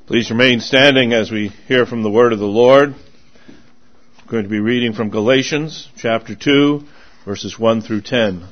Please remain standing as we hear from the word of the Lord. I'm going to be reading from Galatians chapter 2, verses 1 through 10.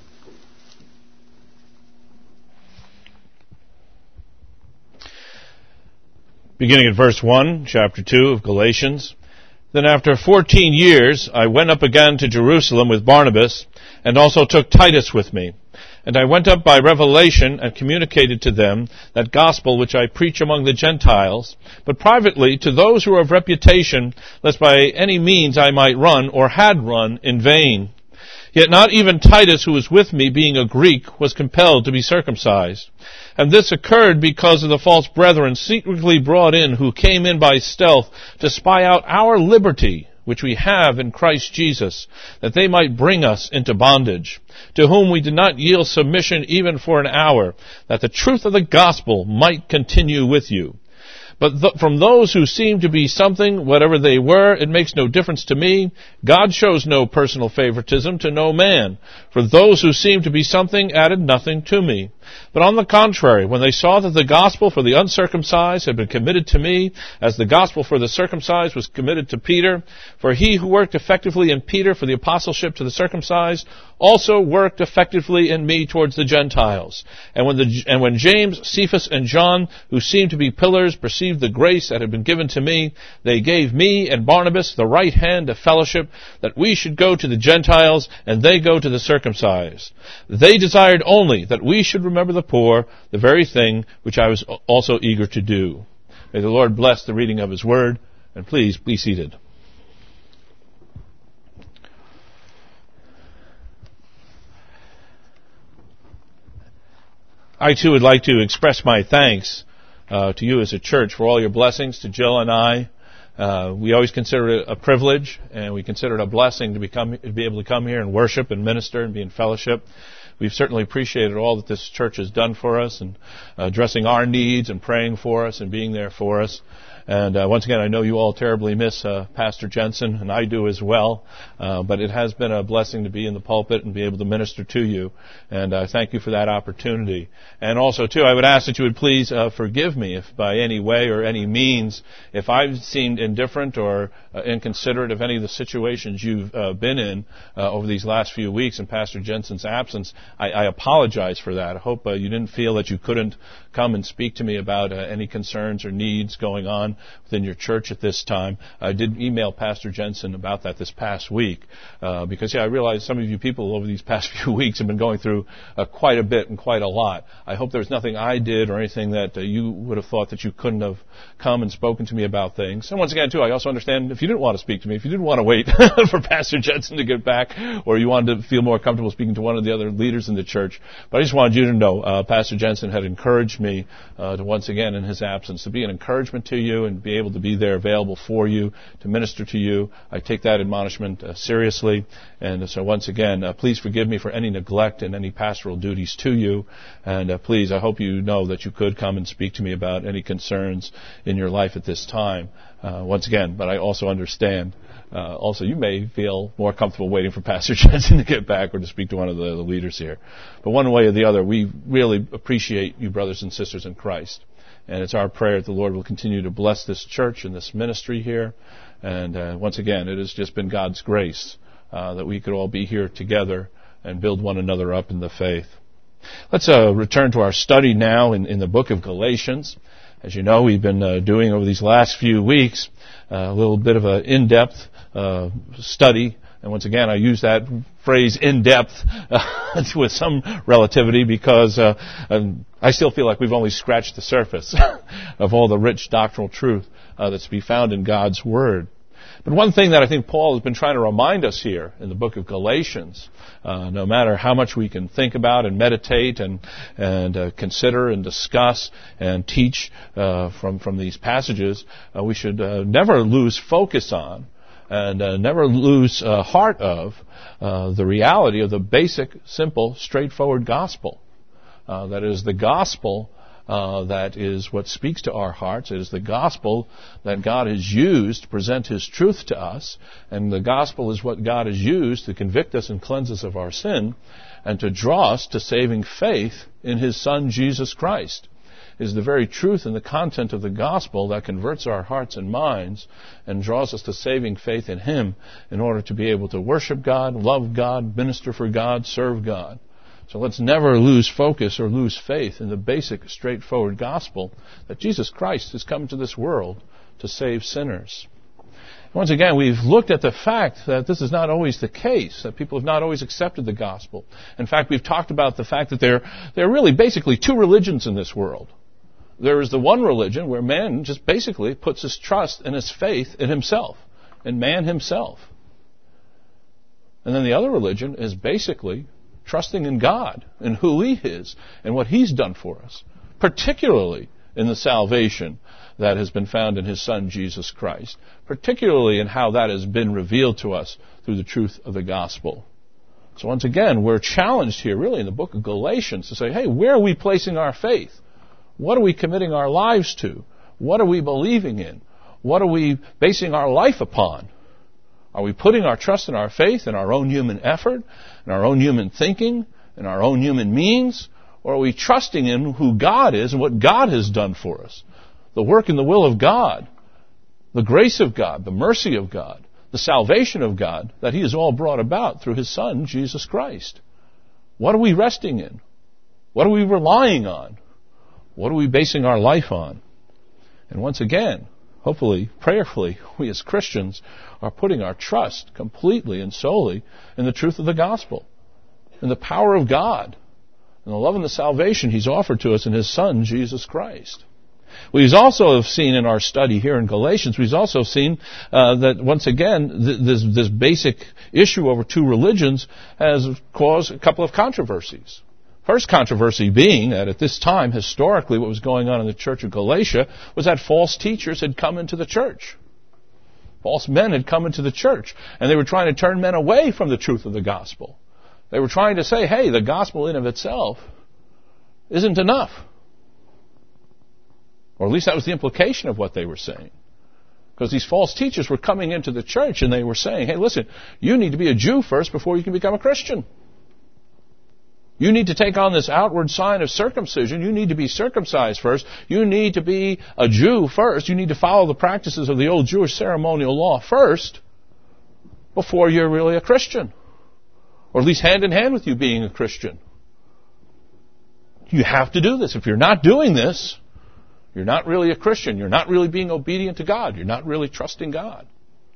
Beginning at verse 1, chapter 2 of Galatians. Then after 14 years I went up again to Jerusalem with Barnabas, and also took Titus with me. And I went up by revelation and communicated to them that gospel which I preach among the Gentiles, but privately to those who are of reputation, lest by any means I might run, or had run, in vain. Yet not even Titus, who was with me, being a Greek, was compelled to be circumcised. And this occurred because of the false brethren secretly brought in, who came in by stealth to spy out our liberty, which we have in Christ Jesus, that they might bring us into bondage, to whom we did not yield submission even for an hour, that the truth of the gospel might continue with you. But from those who seem to be something, whatever they were, it makes no difference to me. God shows no personal favoritism to no man. For those who seemed to be something added nothing to me. But on the contrary, when they saw that the gospel for the uncircumcised had been committed to me, as the gospel for the circumcised was committed to Peter, for he who worked effectively in Peter for the apostleship to the circumcised also worked effectively in me towards the Gentiles. And when James, Cephas, and John, who seemed to be pillars, perceived the grace that had been given to me, they gave me and Barnabas the right hand of fellowship, that we should go to the Gentiles, and they go to the circumcised. They desired only that we should remember the poor, the very thing which I was also eager to do. May the Lord bless the reading of His Word, and please be seated. I too would like to express my thanks to you as a church for all your blessings, to Jill and I. We always consider it a privilege, and we consider it a blessing to be able to come here and worship and minister and be in fellowship. We've certainly appreciated all that this church has done for us, and addressing our needs and praying for us and being there for us. And once again, I know you all terribly miss Pastor Jensen, and I do as well. But it has been a blessing to be in the pulpit and be able to minister to you. And I thank you for that opportunity. And also, too, I would ask that you would please forgive me if by any way or any means, if I've seemed indifferent or inconsiderate of any of the situations you've been in over these last few weeks in Pastor Jensen's absence. I apologize for that. I hope you didn't feel that you couldn't come and speak to me about any concerns or needs going on within your church at this time. I did email Pastor Jensen about that this past week because, I realize some of you people over these past few weeks have been going through quite a bit and quite a lot. I hope there's nothing I did or anything that you would have thought that you couldn't have come and spoken to me about things. And once again, too, I also understand if you didn't want to speak to me, if you didn't want to wait for Pastor Jensen to get back, or you wanted to feel more comfortable speaking to one of the other leaders in the church. But I just wanted you to know Pastor Jensen had encouraged me to once again in his absence to be an encouragement to you and be able to be there available for you, to minister to you. I take that admonishment seriously. And so once again, please forgive me for any neglect and any pastoral duties to you. And please, I hope you know that you could come and speak to me about any concerns in your life at this time. Once again, but I also understand. Also, you may feel more comfortable waiting for Pastor Jensen to get back or to speak to one of the leaders here. But one way or the other, we really appreciate you brothers and sisters in Christ. And it's our prayer that the Lord will continue to bless this church and this ministry here. And once again, it has just been God's grace that we could all be here together and build one another up in the faith. Let's return to our study now in the book of Galatians. As you know, we've been doing over these last few weeks a little bit of an in-depth study. And once again, I use that phrase in-depth with some relativity because I still feel like we've only scratched the surface of all the rich doctrinal truth that's to be found in God's Word. But one thing that I think Paul has been trying to remind us here in the book of Galatians, no matter how much we can think about and meditate and consider and discuss and teach from these passages, we should never lose focus on and never lose heart of the reality of the basic, simple, straightforward gospel. That is the gospel that is what speaks to our hearts. It is the gospel that God has used to present His truth to us. And the gospel is what God has used to convict us and cleanse us of our sin and to draw us to saving faith in His Son, Jesus Christ. is the very truth and the content of the gospel that converts our hearts and minds and draws us to saving faith in Him in order to be able to worship God, love God, minister for God, serve God. So let's never lose focus or lose faith in the basic, straightforward gospel that Jesus Christ has come to this world to save sinners. Once again, we've looked at the fact that this is not always the case, that people have not always accepted the gospel. In fact, we've talked about the fact that there are really basically two religions in this world. There is the one religion where man just basically puts his trust and his faith in himself, in man himself. And then the other religion is basically trusting in God and who He is and what He's done for us, particularly in the salvation that has been found in His Son, Jesus Christ, particularly in how that has been revealed to us through the truth of the gospel. So once again, we're challenged here really in the book of Galatians to say, hey, where are we placing our faith? What are we committing our lives to? What are we believing in? What are we basing our life upon? Are we putting our trust and our faith in our own human effort, in our own human thinking, in our own human means? Or are we trusting in who God is and what God has done for us? The work and the will of God, the grace of God, the mercy of God, the salvation of God that He has all brought about through His Son, Jesus Christ. What are we resting in? What are we relying on? What are we basing our life on? And once again, hopefully, prayerfully, we as Christians are putting our trust completely and solely in the truth of the gospel, in the power of God, in the love and the salvation He's offered to us in His Son, Jesus Christ. We've also seen in our study here in Galatians, we've also seen that once again, this basic issue over two religions has caused a couple of controversies. First controversy being that at this time, historically, what was going on in the church of Galatia was that false teachers had come into the church. False men had come into the church, and they were trying to turn men away from the truth of the gospel. They were trying to say, hey, the gospel in of itself isn't enough. Or at least that was the implication of what they were saying. Because these false teachers were coming into the church and they were saying, hey, listen, you need to be a Jew first before you can become a Christian. You need to take on this outward sign of circumcision. You need to be circumcised first. You need to be a Jew first. You need to follow the practices of the old Jewish ceremonial law first before you're really a Christian. Or at least hand in hand with you being a Christian. You have to do this. If you're not doing this, you're not really a Christian. You're not really being obedient to God. You're not really trusting God.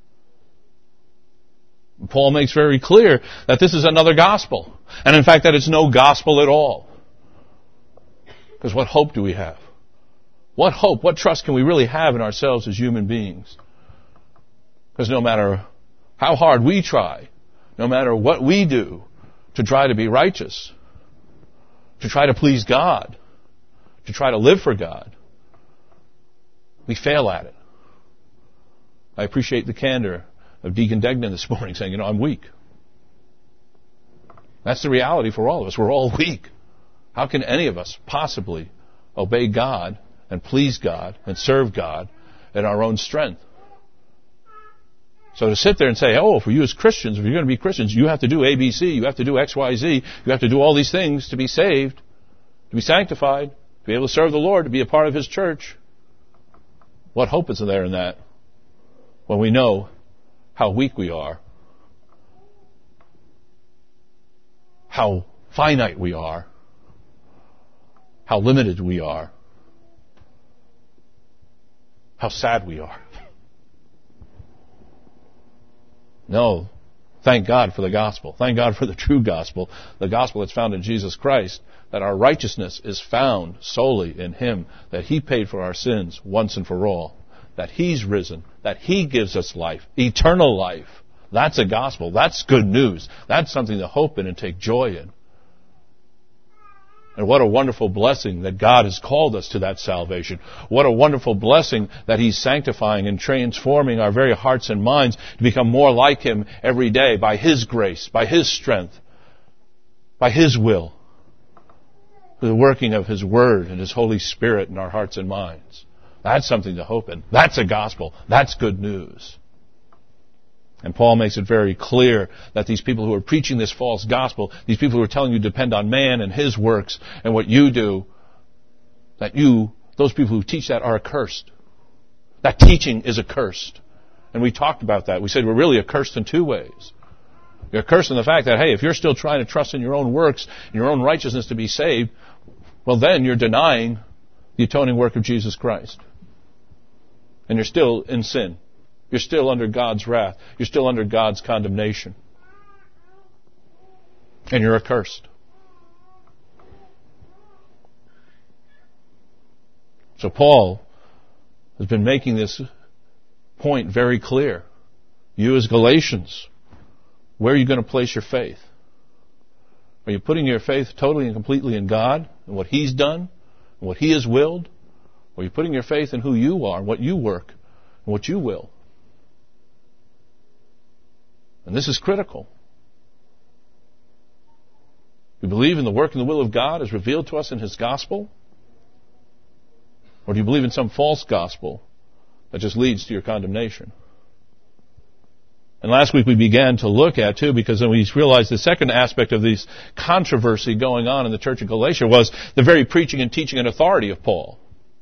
Paul makes very clear that this is another gospel. And in fact, that it's no gospel at all. Because what hope do we have? What hope, what trust can we really have in ourselves as human beings? Because no matter how hard we try, no matter what we do to try to be righteous, to try to please God, to try to live for God, we fail at it. I appreciate the candor of Deacon Degnan this morning saying, I'm weak. That's the reality for all of us. We're all weak. How can any of us possibly obey God and please God and serve God in our own strength? So to sit there and say, for you as Christians, if you're going to be Christians, you have to do ABC, you have to do XYZ, you have to do all these things to be saved, to be sanctified, to be able to serve the Lord, to be a part of His church. What hope is there in that when we know how weak we are, how finite we are, how limited we are, how sad we are? No, thank God for the gospel. Thank God for the true gospel, the gospel that's found in Jesus Christ, that our righteousness is found solely in Him, that He paid for our sins once and for all, that He's risen, that He gives us life, eternal life. That's a gospel. That's good news. That's something to hope in and take joy in. And what a wonderful blessing that God has called us to that salvation. What a wonderful blessing that He's sanctifying and transforming our very hearts and minds to become more like Him every day by His grace, by His strength, by His will, through the working of His Word and His Holy Spirit in our hearts and minds. That's something to hope in. That's a gospel. That's good news. And Paul makes it very clear that these people who are preaching this false gospel, these people who are telling you to depend on man and his works and what you do, that those people who teach that are accursed. That teaching is accursed. And we talked about that. We said we're really accursed in two ways. You're accursed in the fact that, hey, if you're still trying to trust in your own works, in your own righteousness to be saved, well then you're denying the atoning work of Jesus Christ. And you're still in sin. You're still under God's wrath. You're still under God's condemnation. And you're accursed. So Paul has been making this point very clear. You as Galatians, where are you going to place your faith? Are you putting your faith totally and completely in God and what He's done and what He has willed? Or are you putting your faith in who you are, what you work, and what you will? And this is critical. Do you believe in the work and the will of God as revealed to us in His gospel? Or do you believe in some false gospel that just leads to your condemnation? And last week we began to look at, too, because then we realized the second aspect of this controversy going on in the church of Galatia was the very preaching and teaching and authority of Paul.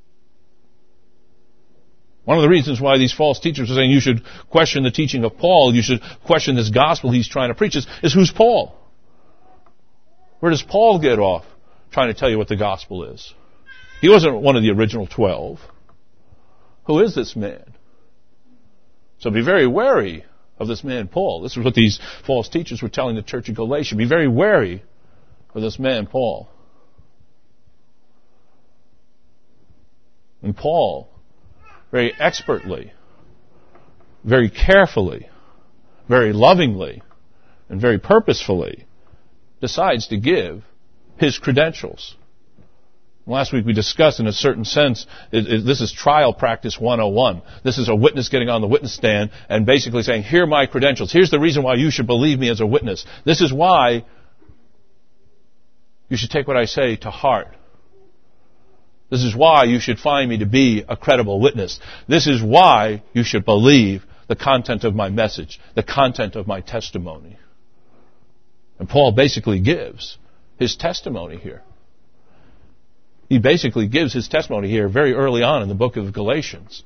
One of the reasons why these false teachers are saying you should question the teaching of Paul, you should question this gospel he's trying to preach, is who's Paul? Where does Paul get off trying to tell you what the gospel is? He wasn't one of the original 12. Who is this man? So be very wary of this man Paul. This is what these false teachers were telling the church of Galatia. Be very wary of this man Paul. And Paul, very expertly, very carefully, very lovingly, and very purposefully decides to give his credentials. Last week we discussed, in a certain sense, this is trial practice 101. This is a witness getting on the witness stand and basically saying, here are my credentials. Here's the reason why you should believe me as a witness. This is why you should take what I say to heart. This is why you should find me to be a credible witness. This is why you should believe the content of my message, the content of my testimony. And Paul basically gives his testimony here. He basically gives his testimony here very early on in the book of Galatians.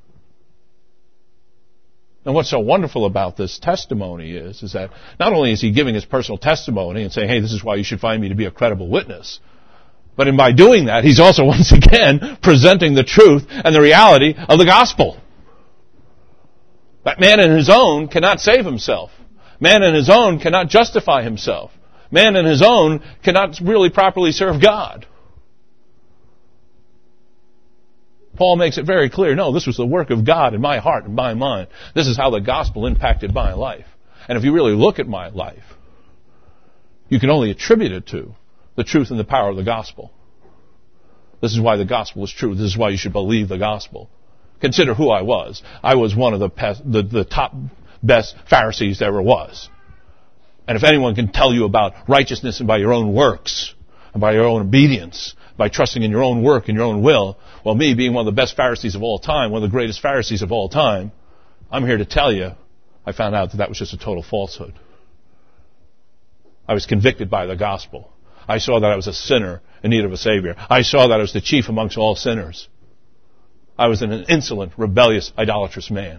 And what's so wonderful about this testimony is that not only is he giving his personal testimony and saying, hey, this is why you should find me to be a credible witness, but by doing that, he's also once again presenting the truth and the reality of the gospel. That man in his own cannot save himself. Man in his own cannot justify himself. Man in his own cannot really properly serve God. Paul makes it very clear, no, this was the work of God in my heart and my mind. This is how the gospel impacted my life. And if you really look at my life, you can only attribute it to the truth and the power of the gospel. This is why the gospel is true. This is why you should believe the gospel. Consider who I was. I was one of the top best Pharisees there ever was. And if anyone can tell you about righteousness and by your own works, and by your own obedience, by trusting in your own work and your own will, well, me being one of the best Pharisees of all time, one of the greatest Pharisees of all time, I'm here to tell you, I found out that was just a total falsehood. I was convicted by the gospel. I saw that I was a sinner in need of a Savior. I saw that I was the chief amongst all sinners. I was an insolent, rebellious, idolatrous man.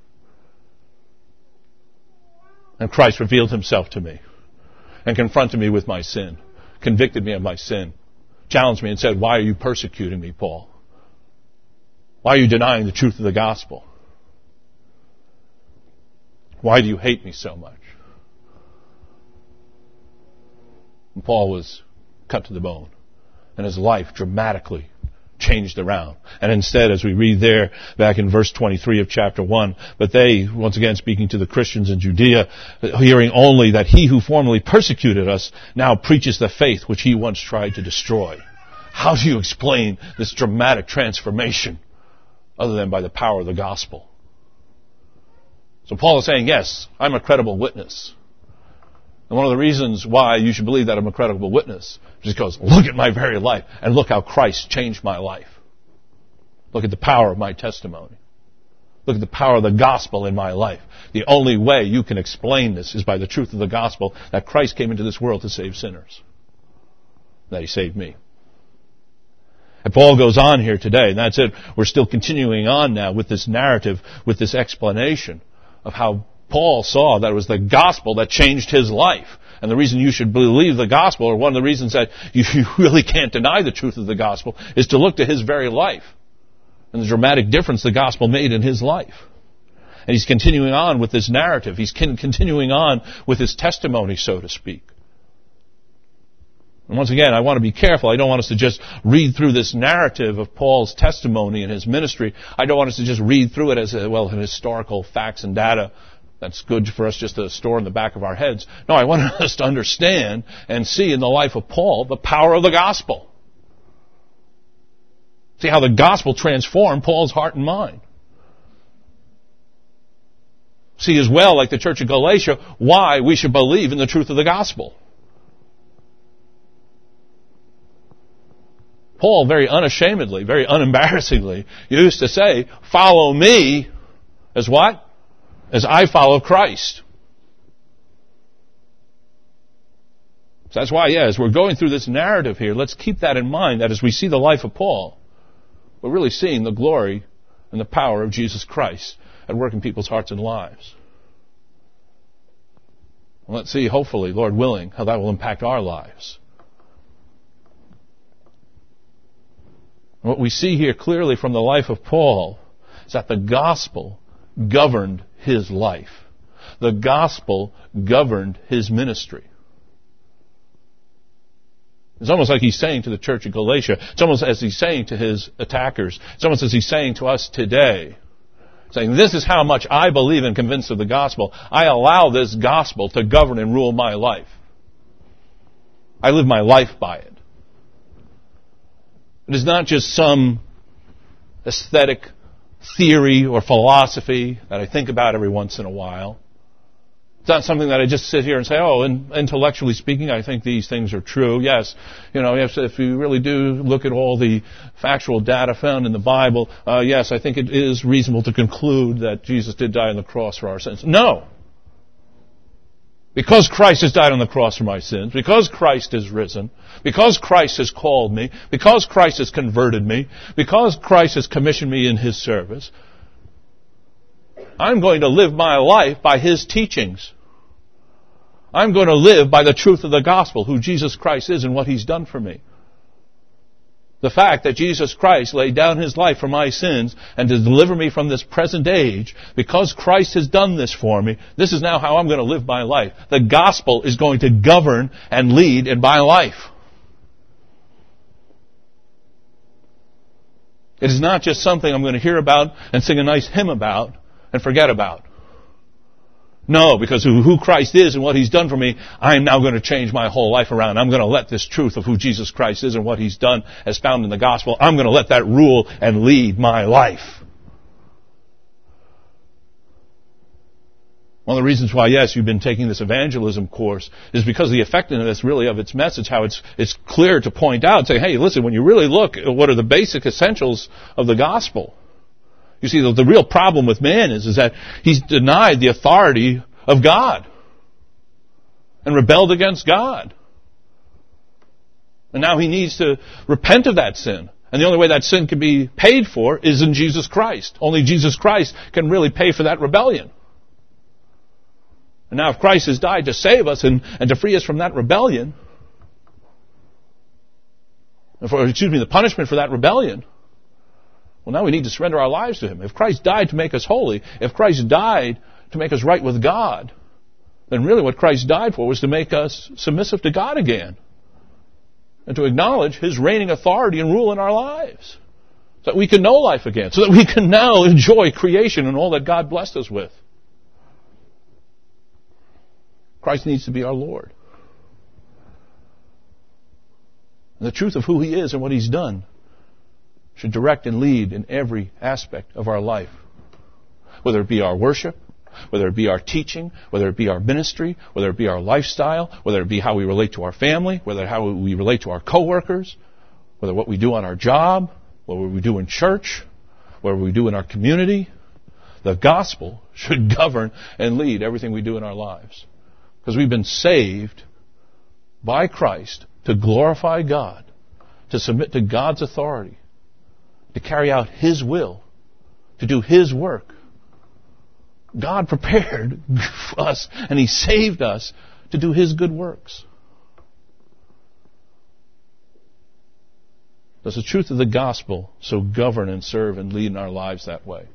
And Christ revealed himself to me and confronted me with my sin, convicted me of my sin, challenged me and said, why are you persecuting me, Paul? Why are you denying the truth of the gospel? Why do you hate me so much? And Paul was cut to the bone, and his life dramatically changed around. And instead, as we read there, back in verse 23 of chapter 1, but they, once again speaking to the Christians in Judea, hearing only that he who formerly persecuted us now preaches the faith which he once tried to destroy. How do you explain this dramatic transformation other than by the power of the gospel? So Paul is saying, yes, I'm a credible witness. And one of the reasons why you should believe that I'm a credible witness is because look at my very life and look how Christ changed my life. Look at the power of my testimony. Look at the power of the gospel in my life. The only way you can explain this is by the truth of the gospel that Christ came into this world to save sinners. That he saved me. And Paul goes on here today, and that's it. We're still continuing on now with this narrative, with this explanation of how Paul saw that it was the gospel that changed his life. And the reason you should believe the gospel, or one of the reasons that you really can't deny the truth of the gospel, is to look to his very life and the dramatic difference the gospel made in his life. And he's continuing on with this narrative. He's continuing on with his testimony, so to speak. And once again, I want to be careful. I don't want us to just read through this narrative of Paul's testimony and his ministry. I don't want us to just read through it as, historical facts and data that's good for us just to store in the back of our heads. No, I want us to understand and see in the life of Paul the power of the gospel. See how the gospel transformed Paul's heart and mind. See as well, like the church of Galatia, why we should believe in the truth of the gospel. Paul very unashamedly, very unembarrassingly used to say, follow me as what? As I follow Christ. So that's why, as we're going through this narrative here, let's keep that in mind, that as we see the life of Paul, we're really seeing the glory and the power of Jesus Christ at work in people's hearts and lives. And let's see, hopefully, Lord willing, how that will impact our lives. And what we see here clearly from the life of Paul is that the gospel governed his life. The gospel governed his ministry. It's almost like he's saying to the church of Galatia, it's almost as he's saying to his attackers, it's almost as he's saying to us today, saying, this is how much I believe and convinced of the gospel. I allow this gospel to govern and rule my life. I live my life by it. It is not just some aesthetic theory or philosophy that I think about every once in a while. It's not something that I just sit here and say, intellectually speaking, I think these things are true. Yes, if you really do look at all the factual data found in the Bible, yes, I think it is reasonable to conclude that Jesus did die on the cross for our sins. No. Because Christ has died on the cross for my sins, because Christ is risen, because Christ has called me, because Christ has converted me, because Christ has commissioned me in His service, I'm going to live my life by His teachings. I'm going to live by the truth of the gospel, who Jesus Christ is and what He's done for me. The fact that Jesus Christ laid down His life for my sins and to deliver me from this present age, because Christ has done this for me, this is now how I'm going to live my life. The gospel is going to govern and lead in my life. It is not just something I'm going to hear about and sing a nice hymn about and forget about. No, because of who Christ is and what He's done for me, I'm now going to change my whole life around. I'm going to let this truth of who Jesus Christ is and what He's done as found in the gospel, I'm going to let that rule and lead my life. One of the reasons why, yes, you've been taking this evangelism course is because the effectiveness really of its message, how it's clear to point out, say, hey, listen, when you really look at what are the basic essentials of the gospel, you see, the real problem with man is that he's denied the authority of God and rebelled against God. And now he needs to repent of that sin. And the only way that sin can be paid for is in Jesus Christ. Only Jesus Christ can really pay for that rebellion. And now if Christ has died to save us and to free us from that rebellion, the punishment for that rebellion, well, now we need to surrender our lives to Him. If Christ died to make us holy, if Christ died to make us right with God, then really what Christ died for was to make us submissive to God again and to acknowledge His reigning authority and rule in our lives so that we can know life again, so that we can now enjoy creation and all that God blessed us with. Christ needs to be our Lord. And the truth of who He is and what He's done should direct and lead in every aspect of our life. Whether it be our worship, whether it be our teaching, whether it be our ministry, whether it be our lifestyle, whether it be how we relate to our family, whether how we relate to our coworkers, whether what we do on our job, what we do in church, what we do in our community. The gospel should govern and lead everything we do in our lives. Because we've been saved by Christ to glorify God, to submit to God's authority, to carry out His will, to do His work. God prepared us, and He saved us to do His good works. Does the truth of the gospel so govern and serve and lead in our lives that way?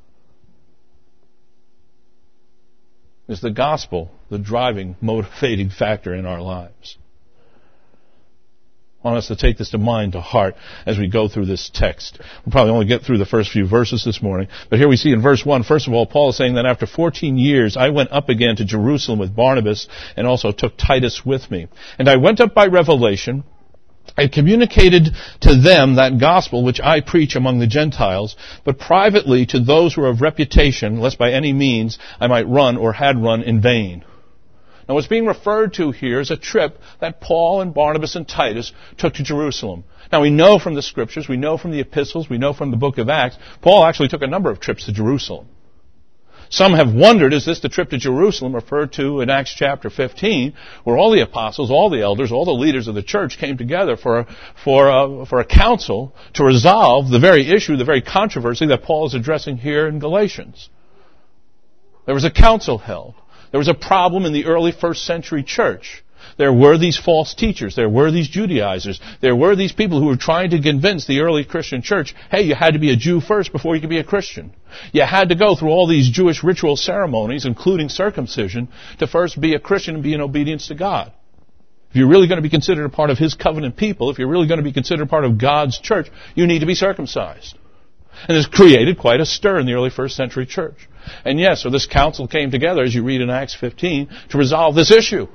Is the gospel the driving, motivating factor in our lives? I want us to take this to mind, to heart, as we go through this text. We'll probably only get through the first few verses this morning. But here we see in verse 1, first of all, Paul is saying that after 14 years, I went up again to Jerusalem with Barnabas and also took Titus with me. And I went up by revelation. I communicated to them that gospel which I preach among the Gentiles, but privately to those who are of reputation, lest by any means I might run or had run in vain. Now what's being referred to here is a trip that Paul and Barnabas and Titus took to Jerusalem. Now we know from the Scriptures, we know from the epistles, we know from the book of Acts, Paul actually took a number of trips to Jerusalem. Some have wondered, is this the trip to Jerusalem referred to in Acts chapter 15, where all the apostles, all the elders, all the leaders of the church came together for a council to resolve the very issue, the very controversy that Paul is addressing here in Galatians? There was a council held. There was a problem in the early first century church. There were these false teachers. There were these Judaizers. There were these people who were trying to convince the early Christian church, hey, you had to be a Jew first before you could be a Christian. You had to go through all these Jewish ritual ceremonies, including circumcision, to first be a Christian and be in obedience to God. If you're really going to be considered a part of His covenant people, if you're really going to be considered a part of God's church, you need to be circumcised. And this created quite a stir in the early first century church. And yes, so this council came together, as you read in Acts 15, to resolve this issue.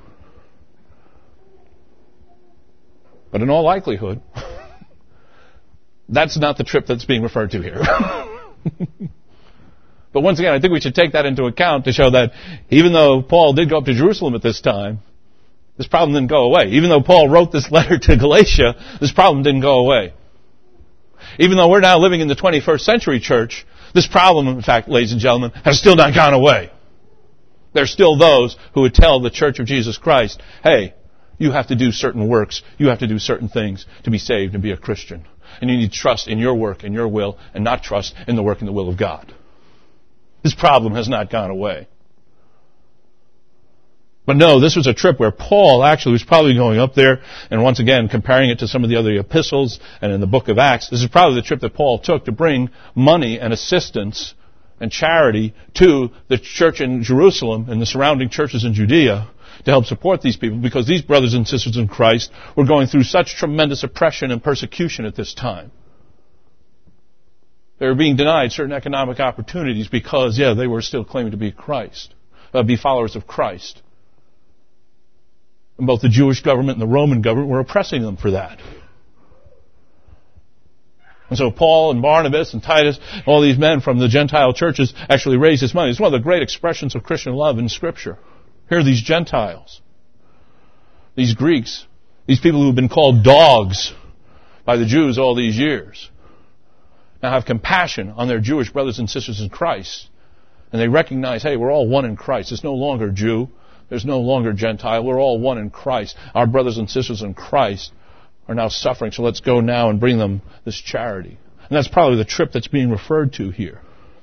But in all likelihood, that's not the trip that's being referred to here. But once again, I think we should take that into account to show that even though Paul did go up to Jerusalem at this time, this problem didn't go away. Even though Paul wrote this letter to Galatia, this problem didn't go away. Even though we're now living in the 21st century church, this problem, in fact, ladies and gentlemen, has still not gone away. There's still those who would tell the Church of Jesus Christ, hey, you have to do certain works, you have to do certain things to be saved and be a Christian. And you need to trust in your work and your will and not trust in the work and the will of God. This problem has not gone away. But no, this was a trip where Paul actually was probably going up there, and once again, comparing it to some of the other epistles and in the book of Acts, this is probably the trip that Paul took to bring money and assistance and charity to the church in Jerusalem and the surrounding churches in Judea to help support these people, because these brothers and sisters in Christ were going through such tremendous oppression and persecution at this time. They were being denied certain economic opportunities because, they were still claiming to be be followers of Christ. And both the Jewish government and the Roman government were oppressing them for that. And so Paul and Barnabas and Titus, all these men from the Gentile churches actually raised this money. It's one of the great expressions of Christian love in Scripture. Here are these Gentiles, these Greeks, these people who have been called dogs by the Jews all these years, now have compassion on their Jewish brothers and sisters in Christ. And they recognize, hey, we're all one in Christ. There's no longer Jew. There's no longer Gentile. We're all one in Christ. Our brothers and sisters in Christ are now suffering, so let's go now and bring them this charity. And that's probably the trip that's being referred to here.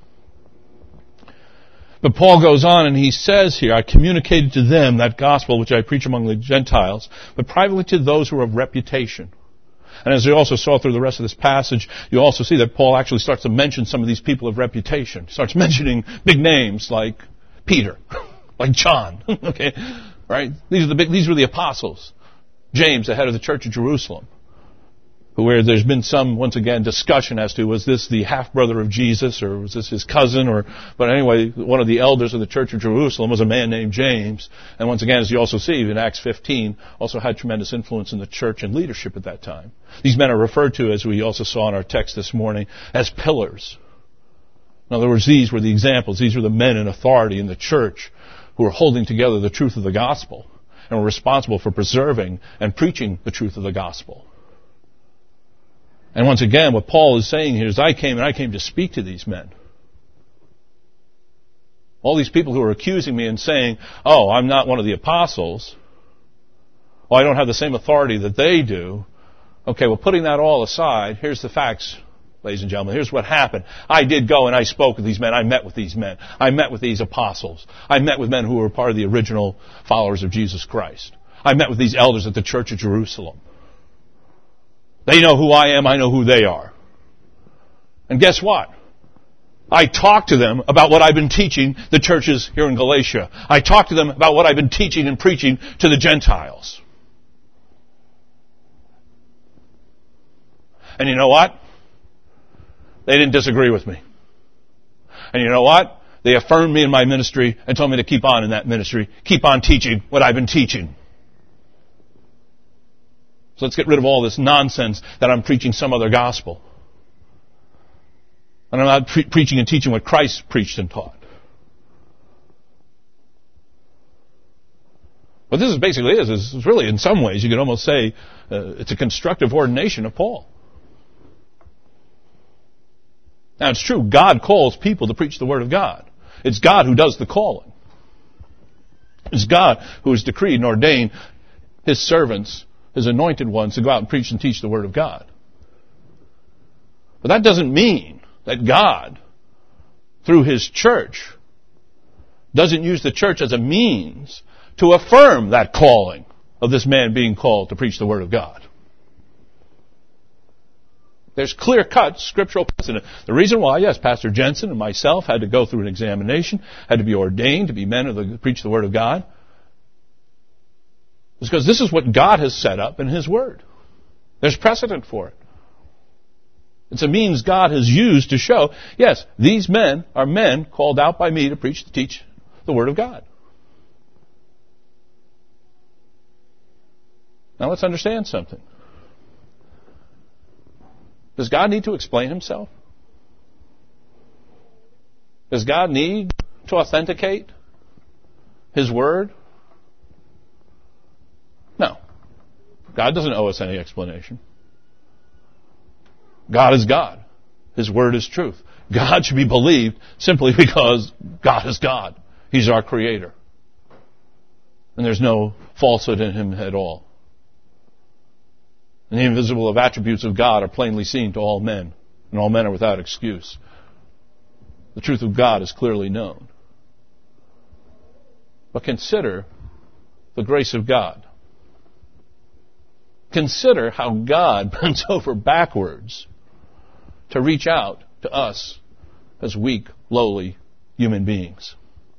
But Paul goes on and he says here, I communicated to them that gospel which I preach among the Gentiles, but privately to those who are of reputation. And as you also saw through the rest of this passage, you also see that Paul actually starts to mention some of these people of reputation. He starts mentioning big names like Peter, like John, okay, right? These were the apostles. James, the head of the church of Jerusalem, where there's been some, once again, discussion as to was this the half-brother of Jesus or was this his cousin? But anyway, one of the elders of the church of Jerusalem was a man named James. And once again, as you also see in Acts 15, also had tremendous influence in the church and leadership at that time. These men are referred to, as we also saw in our text this morning, as pillars. In other words, these were the examples. These were the men in authority in the church who were holding together the truth of the gospel and were responsible for preserving and preaching the truth of the gospel. And once again, what Paul is saying here is, I came to speak to these men. All these people who are accusing me and saying, oh, I'm not one of the apostles. Oh, I don't have the same authority that they do. Okay, well, putting that all aside, here's the facts, ladies and gentlemen. Here's what happened. I did go and I spoke with these men. I met with these men. I met with these apostles. I met with men who were part of the original followers of Jesus Christ. I met with these elders at the Church of Jerusalem. They know who I am. I know who they are. And guess what? I talked to them about what I've been teaching the churches here in Galatia. I talked to them about what I've been teaching and preaching to the Gentiles. And you know what? They didn't disagree with me. And you know what? They affirmed me in my ministry and told me to keep on in that ministry, keep on teaching what I've been teaching. So let's get rid of all this nonsense that I'm preaching some other gospel. And I'm not preaching and teaching what Christ preached and taught. What this basically is really, in some ways, you could almost say it's a constructive ordination of Paul. Now, it's true, God calls people to preach the Word of God. It's God who does the calling. It's God who has decreed and ordained His servants, His anointed ones, to go out and preach and teach the Word of God. But that doesn't mean that God, through His church, doesn't use the church as a means to affirm that calling of this man being called to preach the Word of God. There's clear-cut scriptural precedent. The reason why, yes, Pastor Jensen and myself had to go through an examination, had to be ordained to be men who preach the Word of God, is because this is what God has set up in His Word. There's precedent for it. It's a means God has used to show, yes, these men are men called out by me to preach, to teach the Word of God. Now let's understand something. Does God need to explain Himself? Does God need to authenticate His Word? No. God doesn't owe us any explanation. God is God. His Word is truth. God should be believed simply because God is God. He's our Creator. And there's no falsehood in Him at all. And the invisible attributes of God are plainly seen to all men, and all men are without excuse. The truth of God is clearly known. But consider the grace of God. Consider how God bends over backwards to reach out to us as weak, lowly human beings,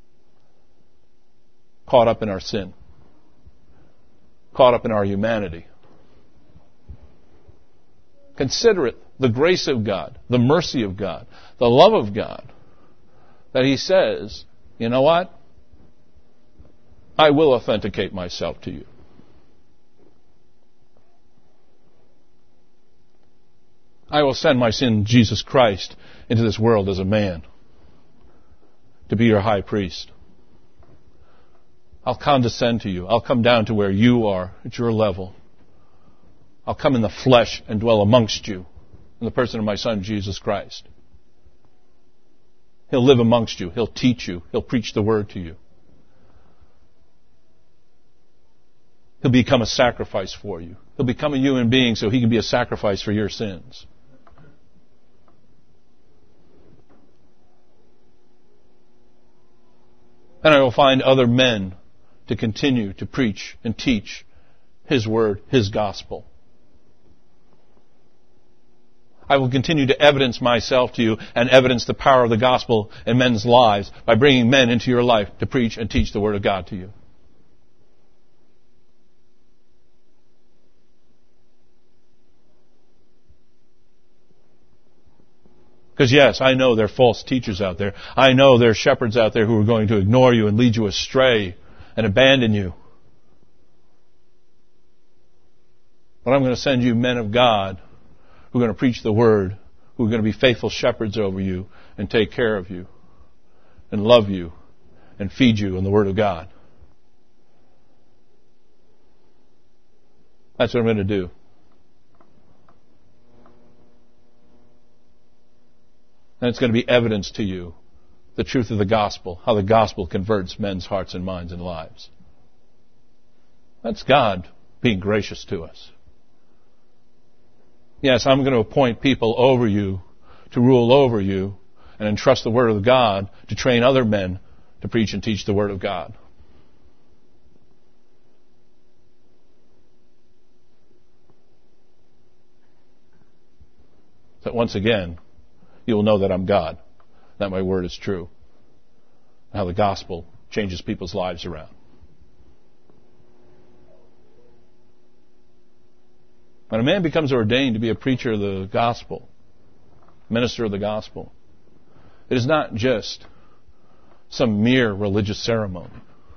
caught up in our sin, caught up in our humanity. Consider it the grace of God, the mercy of God, the love of God, that He says, you know what? I will authenticate myself to you. I will send my son, Jesus Christ, into this world as a man to be your high priest. I'll condescend to you. I'll come down to where you are, at your level. I'll come in the flesh and dwell amongst you in the person of my Son, Jesus Christ. He'll live amongst you. He'll teach you. He'll preach the Word to you. He'll become a sacrifice for you. He'll become a human being so He can be a sacrifice for your sins. And I will find other men to continue to preach and teach His Word, His gospel. I will continue to evidence myself to you and evidence the power of the gospel in men's lives by bringing men into your life to preach and teach the Word of God to you. Because yes, I know there are false teachers out there. I know there are shepherds out there who are going to ignore you and lead you astray and abandon you. But I'm going to send you men of God who are going to preach the Word, who are going to be faithful shepherds over you and take care of you and love you and feed you in the Word of God. That's what I'm going to do. And it's going to be evidence to you the truth of the gospel, how the gospel converts men's hearts and minds and lives. That's God being gracious to us. Yes, I'm going to appoint people over you to rule over you and entrust the Word of God to train other men to preach and teach the Word of God. That once again, you will know that I'm God, that my Word is true, and how the gospel changes people's lives around. When a man becomes ordained to be a preacher of the gospel, minister of the gospel, it is not just some mere religious ceremony.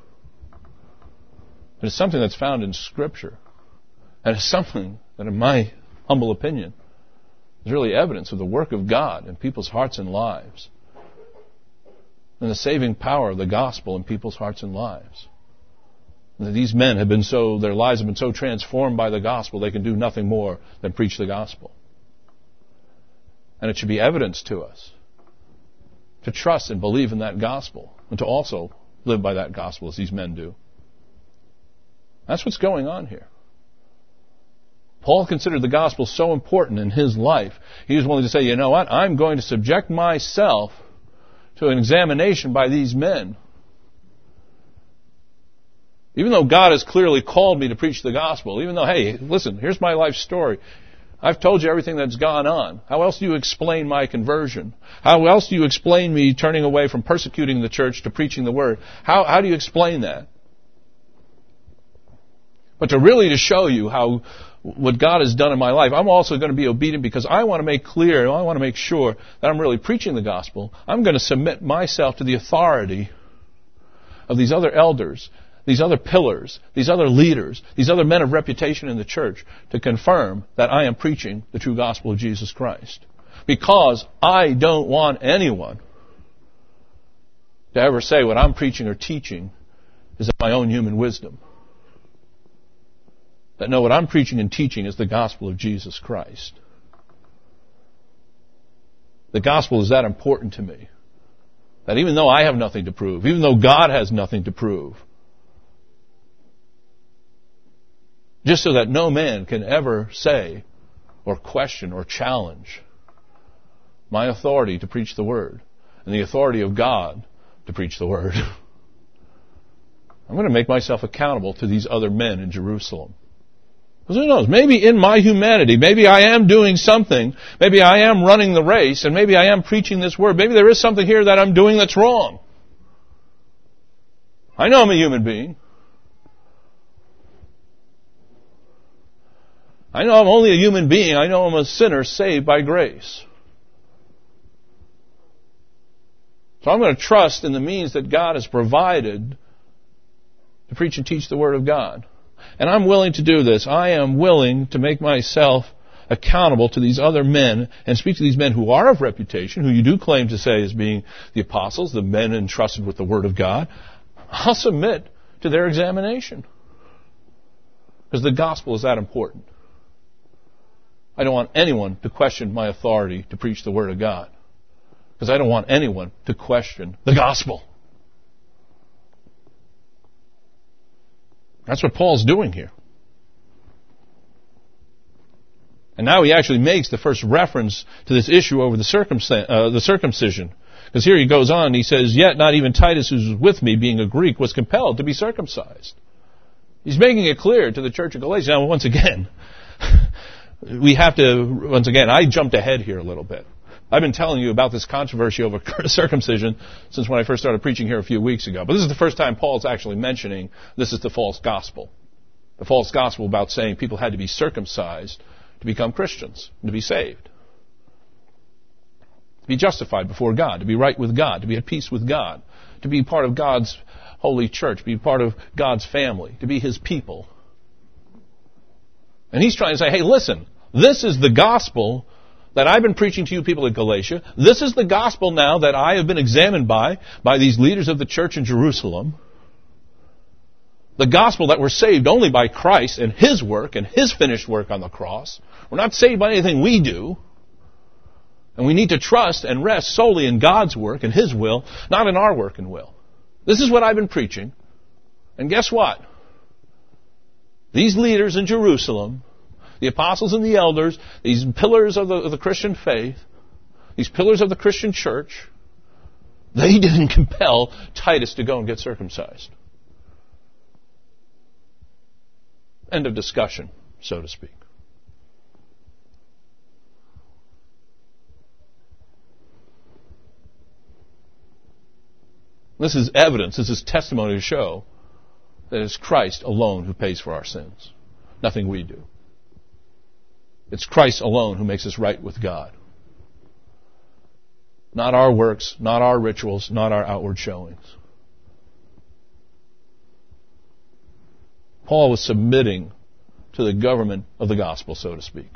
It is something that's found in Scripture. And it's something that, in my humble opinion, is really evidence of the work of God in people's hearts and lives, and the saving power of the gospel in people's hearts and lives. And that these men have been their lives have been so transformed by the gospel, they can do nothing more than preach the gospel. And it should be evidence to us to trust and believe in that gospel, and to also live by that gospel as these men do. That's what's going on here. Paul considered the gospel so important in his life, he was willing to say, you know what, I'm going to subject myself to an examination by these men. Even though God has clearly called me to preach the gospel, even though, hey, listen, here's my life story. I've told you everything that's gone on. How else do you explain my conversion? How else do you explain me turning away from persecuting the church to preaching the word? How do you explain that? But to show you what God has done in my life, I'm also going to be obedient because I want to make clear, I want to make sure that I'm really preaching the gospel. I'm going to submit myself to the authority of these other elders, these other pillars, these other leaders, these other men of reputation in the church to confirm that I am preaching the true gospel of Jesus Christ. Because I don't want anyone to ever say what I'm preaching or teaching is of my own human wisdom. That no, what I'm preaching and teaching is the gospel of Jesus Christ. The gospel is that important to me, that even though I have nothing to prove, even though God has nothing to prove, just so that no man can ever say or question or challenge my authority to preach the word and the authority of God to preach the word, I'm going to make myself accountable to these other men in Jerusalem. Because who knows, maybe in my humanity, maybe I am doing something, maybe I am running the race, and maybe I am preaching this word. Maybe there is something here that I'm doing that's wrong. I know I'm a human being. I know I'm only a human being. I know I'm a sinner saved by grace. So I'm going to trust in the means that God has provided to preach and teach the Word of God. And I'm willing to do this. I am willing to make myself accountable to these other men and speak to these men who are of reputation, who you do claim to say as being the apostles, the men entrusted with the Word of God. I'll submit to their examination. Because the gospel is that important. I don't want anyone to question my authority to preach the Word of God. Because I don't want anyone to question the gospel. That's what Paul's doing here. And now he actually makes the first reference to this issue over the circumcision. Because here he goes on, he says, yet not even Titus, who was with me, being a Greek, was compelled to be circumcised. He's making it clear to the church of Galatia. Now, once again, I jumped ahead here a little bit. I've been telling you about this controversy over circumcision since when I first started preaching here a few weeks ago. But this is the first time Paul's actually mentioning this is the false gospel. The false gospel about saying people had to be circumcised to become Christians, and to be saved. To be justified before God, to be right with God, to be at peace with God, to be part of God's holy church, be part of God's family, to be His people. And he's trying to say, hey, listen, this is the gospel that I've been preaching to you people at Galatia. This is the gospel now that I have been examined by these leaders of the church in Jerusalem. The gospel that we're saved only by Christ and His work and His finished work on the cross. We're not saved by anything we do. And we need to trust and rest solely in God's work and His will, not in our work and will. This is what I've been preaching. And guess what? These leaders in Jerusalem, the apostles and the elders, these pillars of the Christian faith, these pillars of the Christian church, they didn't compel Titus to go and get circumcised. End of discussion, so to speak. This is evidence, this is testimony to show that it's Christ alone who pays for our sins. Nothing we do. It's Christ alone who makes us right with God. Not our works, not our rituals, not our outward showings. Paul was submitting to the government of the gospel, so to speak.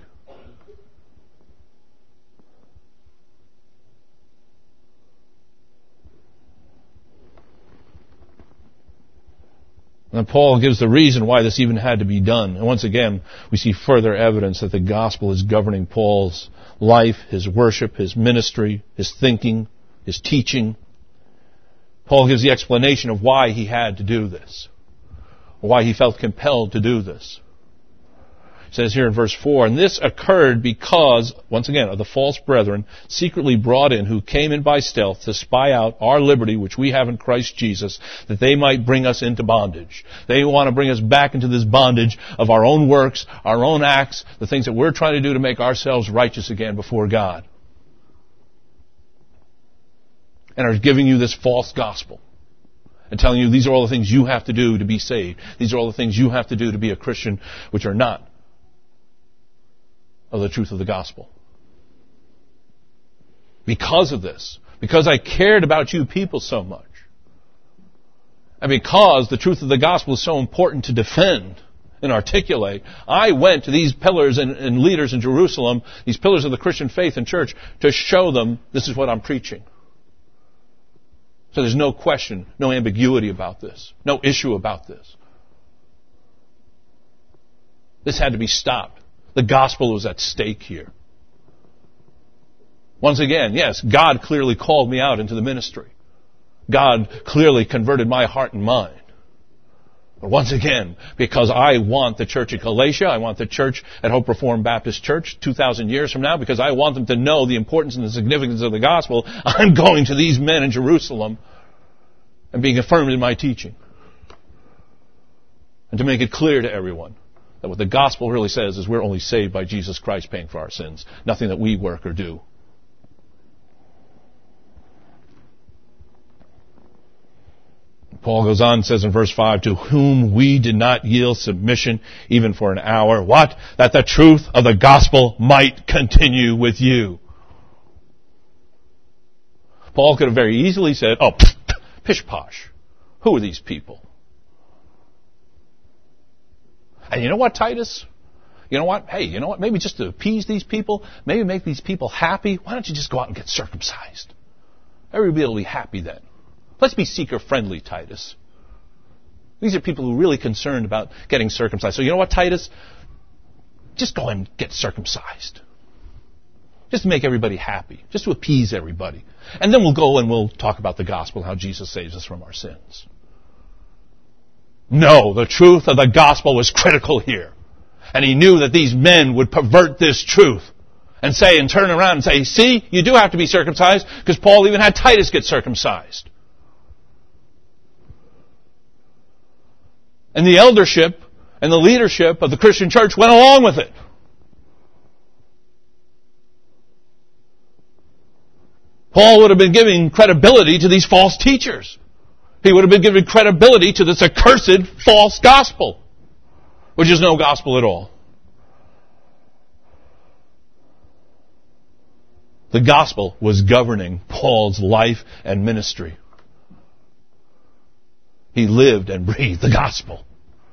And Paul gives the reason why this even had to be done. And once again, we see further evidence that the gospel is governing Paul's life, his worship, his ministry, his thinking, his teaching. Paul gives the explanation of why he had to do this, or why he felt compelled to do this. It says here in verse 4, and this occurred because, once again, of the false brethren secretly brought in, who came in by stealth to spy out our liberty which we have in Christ Jesus, that they might bring us into bondage. They want to bring us back into this bondage of our own works, our own acts, the things that we're trying to do to make ourselves righteous again before God. And are giving you this false gospel. And telling you these are all the things you have to do to be saved. These are all the things you have to do to be a Christian, which are not of the truth of the gospel. Because of this, because I cared about you people so much, and because the truth of the gospel is so important to defend and articulate, I went to these pillars and leaders in Jerusalem, these pillars of the Christian faith and church, to show them this is what I'm preaching. So there's no question, no ambiguity about this, no issue about this. This had to be stopped. The gospel was at stake here. Once again, yes, God clearly called me out into the ministry. God clearly converted my heart and mind. But once again, because I want the church at Galatia, I want the church at Hope Reformed Baptist Church 2,000 years from now, because I want them to know the importance and the significance of the gospel, I'm going to these men in Jerusalem and being affirmed in my teaching. And to make it clear to everyone that what the gospel really says is we're only saved by Jesus Christ paying for our sins. Nothing that we work or do. Paul goes on and says in verse 5, to whom we did not yield submission even for an hour. What? That the truth of the gospel might continue with you. Paul could have very easily said, oh, pish posh. Who are these people? And you know what, Titus? You know what? Hey, you know what? Maybe just to appease these people, maybe make these people happy, why don't you just go out and get circumcised? Everybody will be happy then. Let's be seeker-friendly, Titus. These are people who are really concerned about getting circumcised. So you know what, Titus? Just go and get circumcised. Just to make everybody happy. Just to appease everybody. And then we'll go and we'll talk about the gospel, how Jesus saves us from our sins. No, the truth of the gospel was critical here. And he knew that these men would pervert this truth and say and turn around and say, see, you do have to be circumcised, because Paul even had Titus get circumcised. And the eldership and the leadership of the Christian church went along with it. Paul would have been giving credibility to these false teachers. He would have been giving credibility to this accursed false gospel, which is no gospel at all. The gospel was governing Paul's life and ministry. He lived and breathed the gospel.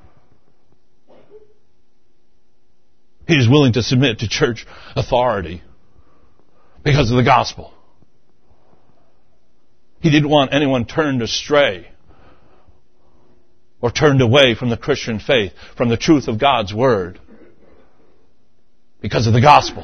He was willing to submit to church authority because of the gospel. He didn't want anyone turned astray or turned away from the Christian faith, from the truth of God's Word, because of the gospel.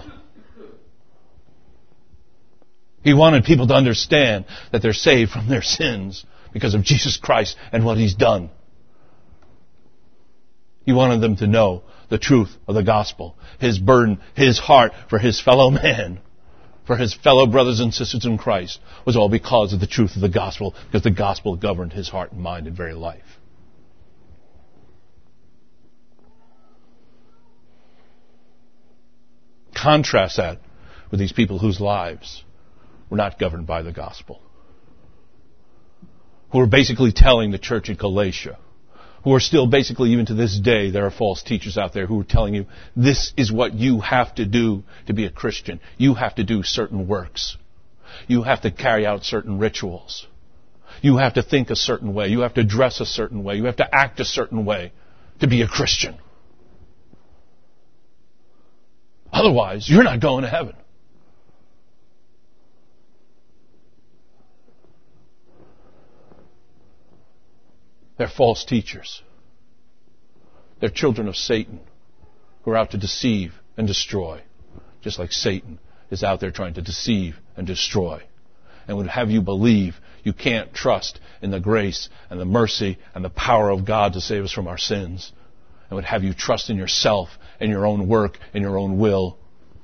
He wanted people to understand that they're saved from their sins because of Jesus Christ and what He's done. He wanted them to know the truth of the gospel. His burden, his heart for his fellow man, for his fellow brothers and sisters in Christ, was all because of the truth of the gospel, because the gospel governed his heart and mind and very life. Contrast that with these people whose lives were not governed by the gospel, who are basically telling the church in Galatia, who are still basically, even to this day, there are false teachers out there who are telling you, this is what you have to do to be a Christian. You have to do certain works. You have to carry out certain rituals. You have to think a certain way. You have to dress a certain way. You have to act a certain way to be a Christian. Otherwise, you're not going to heaven. They're false teachers. They're children of Satan who are out to deceive and destroy, just like Satan is out there trying to deceive and destroy, and would have you believe you can't trust in the grace and the mercy and the power of God to save us from our sins, and would have you trust in yourself and your own work and your own will.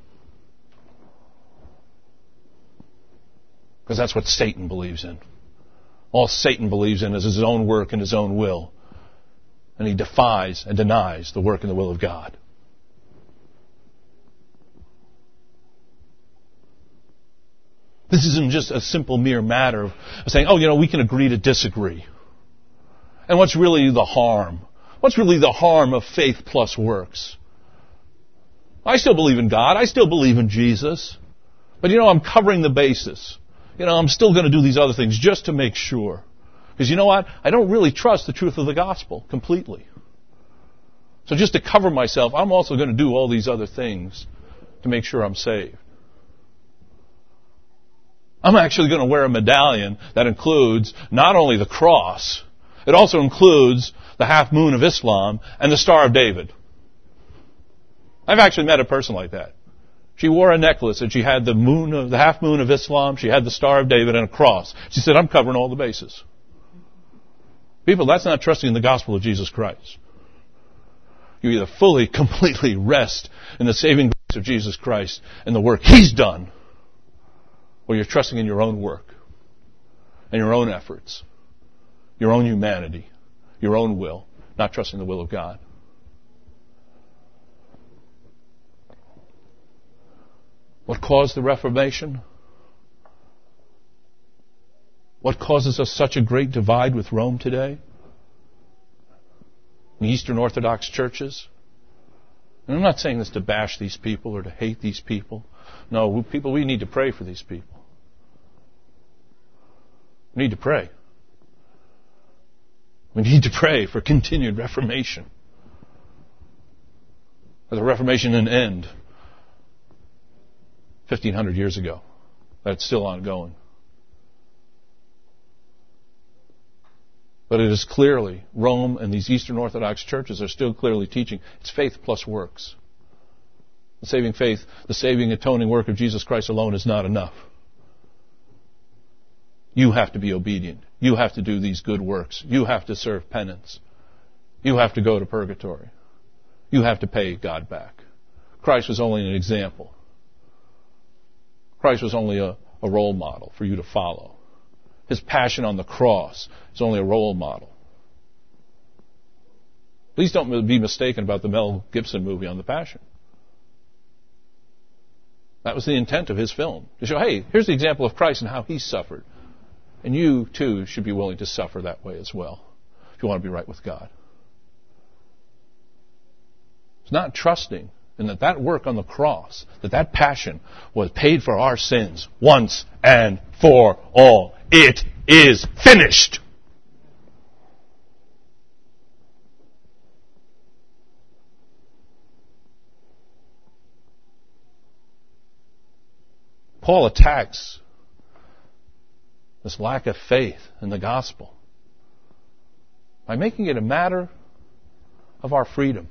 Because that's what Satan believes in. All Satan believes in is his own work and his own will. And he defies and denies the work and the will of God. This isn't just a simple mere matter of saying, we can agree to disagree. And what's really the harm? What's really the harm of faith plus works? I still believe in God. I still believe in Jesus. But I'm covering the basis. I'm still going to do these other things just to make sure. Because you know what? I don't really trust the truth of the gospel completely. So just to cover myself, I'm also going to do all these other things to make sure I'm saved. I'm actually going to wear a medallion that includes not only the cross, it also includes the half moon of Islam and the Star of David. I've actually met a person like that. She wore a necklace and she had the half moon of Islam, she had the Star of David and a cross. She said, I'm covering all the bases. People, that's not trusting in the gospel of Jesus Christ. You either fully, completely rest in the saving grace of Jesus Christ and the work He's done, or you're trusting in your own work and your own efforts, your own humanity, your own will, not trusting the will of God. What caused the Reformation? What causes us such a great divide with Rome today? The Eastern Orthodox churches? And I'm not saying this to bash these people or to hate these people. No, we need to pray for these people. We need to pray. We need to pray for continued Reformation. For the Reformation didn't end 1,500 years ago. That it's still ongoing. But it is clearly, Rome and these Eastern Orthodox churches are still clearly teaching it's faith plus works. The saving faith, the saving atoning work of Jesus Christ alone is not enough. You have to be obedient. You have to do these good works. You have to serve penance. You have to go to purgatory. You have to pay God back. Christ was only an example. Christ was only a role model for you to follow. His passion on the cross is only a role model. Please don't be mistaken about the Mel Gibson movie on the Passion. That was the intent of his film. To show, hey, here's the example of Christ and how He suffered. And you, too, should be willing to suffer that way as well, if you want to be right with God. It's not trusting in that work on the cross, that passion was paid for our sins once and for all. It is finished. Paul attacks this lack of faith in the gospel by making it a matter of our freedom.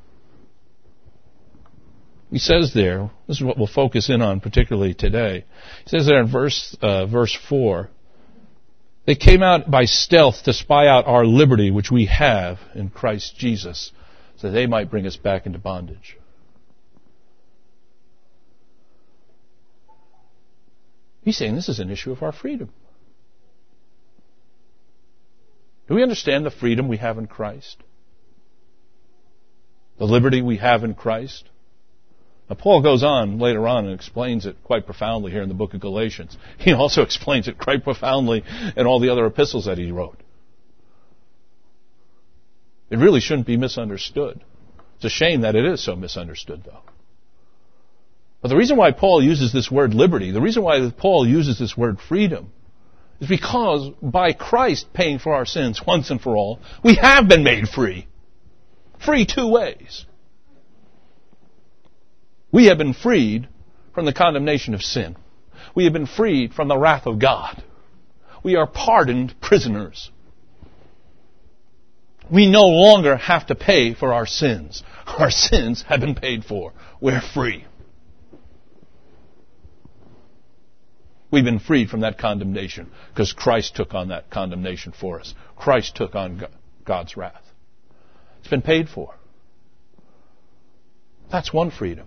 He says there, this is what we'll focus in on particularly today. He says there in verse 4, they came out by stealth to spy out our liberty which we have in Christ Jesus. so they might bring us back into bondage. He's saying this is an issue of our freedom. Do we understand the freedom we have in Christ? The liberty we have in Christ? Now, Paul goes on later on and explains it quite profoundly here in the book of Galatians. He also explains it quite profoundly in all the other epistles that he wrote. It really shouldn't be misunderstood. It's a shame that it is so misunderstood, though. But the reason why Paul uses this word liberty, the reason why Paul uses this word freedom, is because by Christ paying for our sins once and for all, we have been made free. Free two ways. We have been freed from the condemnation of sin. We have been freed from the wrath of God. We are pardoned prisoners. We no longer have to pay for our sins. Our sins have been paid for. We're free. We've been freed from that condemnation because Christ took on that condemnation for us. Christ took on God's wrath. It's been paid for. That's one freedom.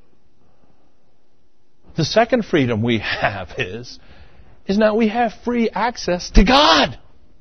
The second freedom we have is now we have free access to God.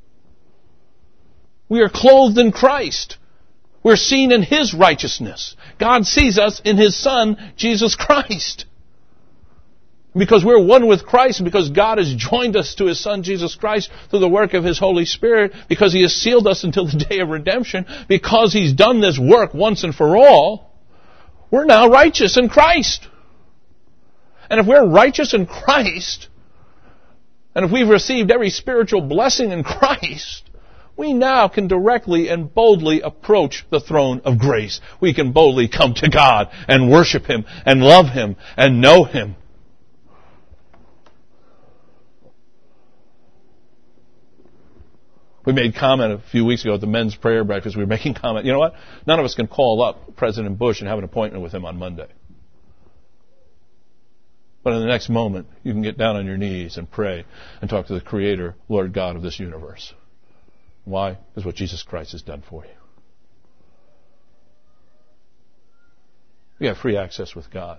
We are clothed in Christ. We're seen in His righteousness. God sees us in His Son, Jesus Christ. Because we're one with Christ, and because God has joined us to His Son, Jesus Christ, through the work of His Holy Spirit, because He has sealed us until the day of redemption, because He's done this work once and for all, we're now righteous in Christ. And if we're righteous in Christ, and if we've received every spiritual blessing in Christ, we now can directly and boldly approach the throne of grace. We can boldly come to God and worship Him and love Him and know Him. We made comment a few weeks ago at the men's prayer breakfast. We were making comment. You know what? None of us can call up President Bush and have an appointment with him on Monday. But in the next moment, you can get down on your knees and pray and talk to the Creator, Lord God of this universe. Why? Because what Jesus Christ has done for you. We have free access with God.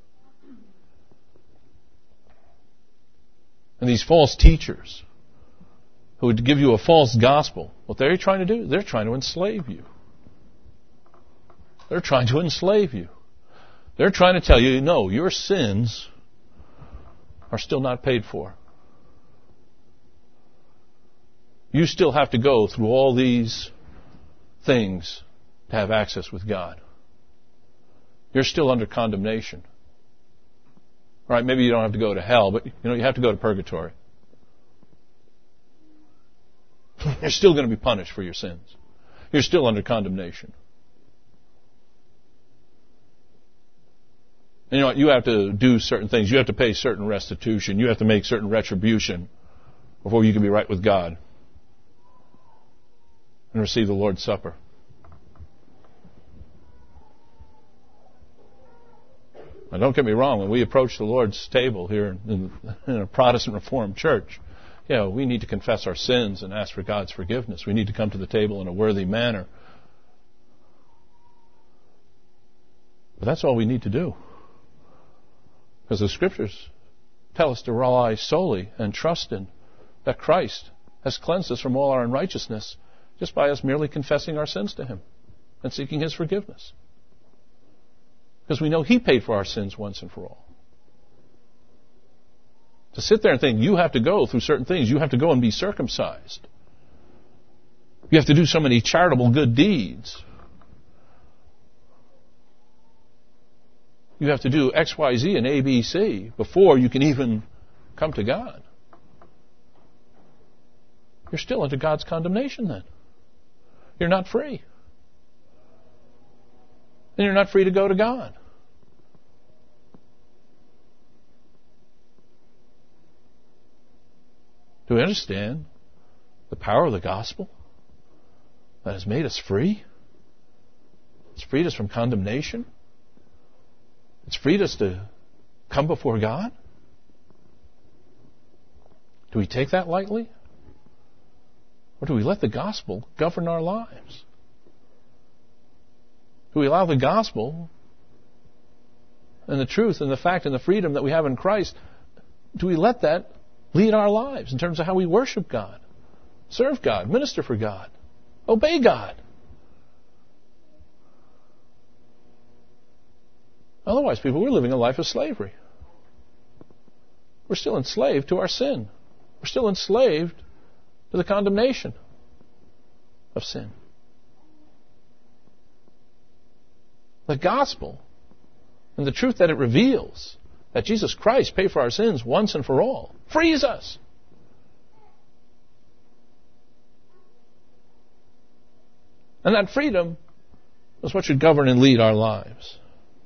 And these false teachers who would give you a false gospel, what they're trying to do? They're trying to enslave you. They're trying to enslave you. They're trying to tell you, no, your sins are still not paid for. You still have to go through all these things to have access with God. You're still under condemnation. All right, maybe you don't have to go to hell, but you have to go to purgatory. You're still going to be punished for your sins. You're still under condemnation. And you know what? You have to do certain things. You have to pay certain restitution. You have to make certain retribution before you can be right with God and receive the Lord's Supper. Now, don't get me wrong. When we approach the Lord's table here in a Protestant Reformed church, we need to confess our sins and ask for God's forgiveness. We need to come to the table in a worthy manner. But that's all we need to do. Because the Scriptures tell us to rely solely and trust in that Christ has cleansed us from all our unrighteousness just by us merely confessing our sins to Him and seeking His forgiveness. Because we know He paid for our sins once and for all. To sit there and think you have to go through certain things, you have to go and be circumcised. You have to do so many charitable good deeds. You have to do X, Y, Z, and A, B, C before you can even come to God. You're still under God's condemnation then. You're not free. And you're not free to go to God. Do we understand the power of the gospel that has made us free? It's freed us from condemnation. It's freed us to come before God. Do we take that lightly? Or do we let the gospel govern our lives? Do we allow the gospel and the truth and the fact and the freedom that we have in Christ, do we let that lead our lives in terms of how we worship God, serve God, minister for God, obey God? Otherwise, people, we're living a life of slavery. We're still enslaved to our sin. We're still enslaved to the condemnation of sin. The gospel and the truth that it reveals, that Jesus Christ paid for our sins once and for all, frees us. And that freedom is what should govern and lead our lives.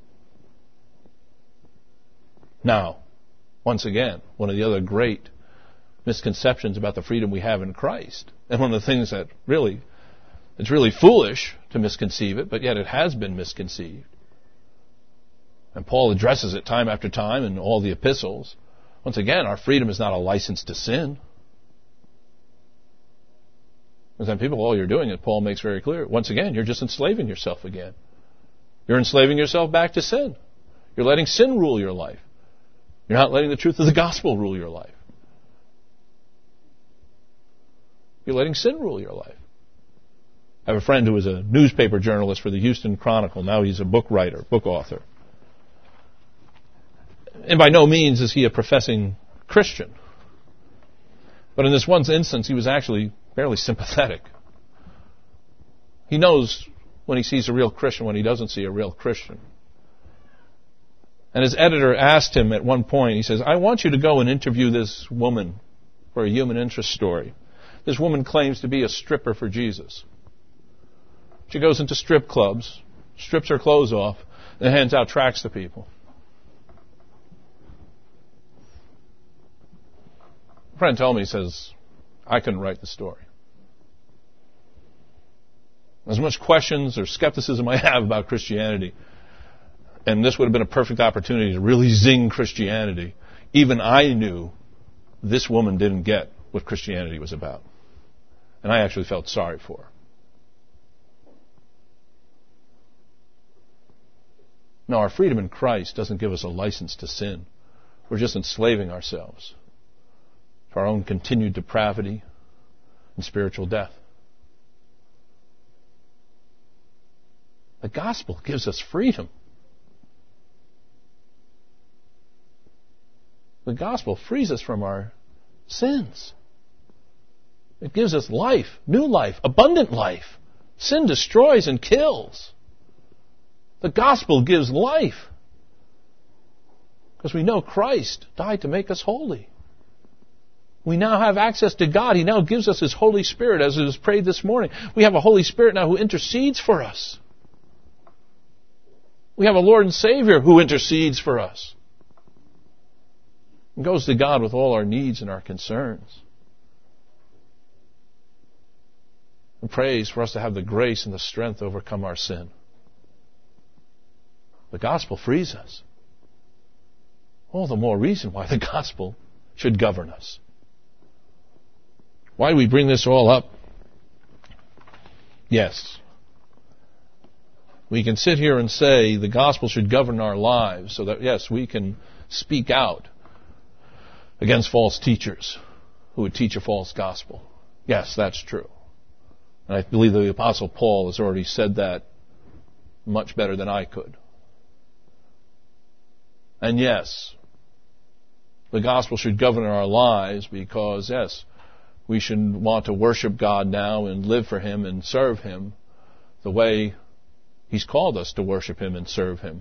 Now, once again, one of the other great misconceptions about the freedom we have in Christ, and one of the things that it's really foolish to misconceive it, but yet it has been misconceived. And Paul addresses it time after time in all the epistles. Once again, our freedom is not a license to sin. Because then people, all you're doing, as Paul makes very clear, once again, you're just enslaving yourself again. You're enslaving yourself back to sin. You're letting sin rule your life. You're not letting the truth of the gospel rule your life. You're letting sin rule your life. I have a friend who was a newspaper journalist for the Houston Chronicle. Now he's a book writer, book author. And by no means is he a professing Christian. But in this one instance, he was actually fairly sympathetic. He knows when he sees a real Christian, when he doesn't see a real Christian. And his editor asked him at one point, he says, I want you to go and interview this woman for a human interest story. This woman claims to be a stripper for Jesus. She goes into strip clubs, strips her clothes off, and hands out tracts to people. A friend told me, he says, I couldn't write the story. As much questions or skepticism I have about Christianity, and this would have been a perfect opportunity to really zing Christianity, even I knew this woman didn't get what Christianity was about. And I actually felt sorry for her. No, our freedom in Christ doesn't give us a license to sin. We're just enslaving ourselves to our own continued depravity and spiritual death. The gospel gives us freedom. The gospel frees us from our sins. It gives us life, new life, abundant life. Sin destroys and kills. The gospel gives life. Because we know Christ died to make us holy. We now have access to God. He now gives us His Holy Spirit, as it was prayed this morning. We have a Holy Spirit now who intercedes for us. We have a Lord and Savior who intercedes for us. And goes to God with all our needs and our concerns. And prays for us to have the grace and the strength to overcome our sin. The gospel frees us. All the more reason why the gospel should govern us. Why do we bring this all up? Yes. We can sit here and say the gospel should govern our lives so that, yes, we can speak out against false teachers who would teach a false gospel. Yes, that's true. And I believe the Apostle Paul has already said that much better than I could. And yes, the gospel should govern our lives because, yes, we should want to worship God now and live for Him and serve Him the way He's called us to worship Him and serve Him.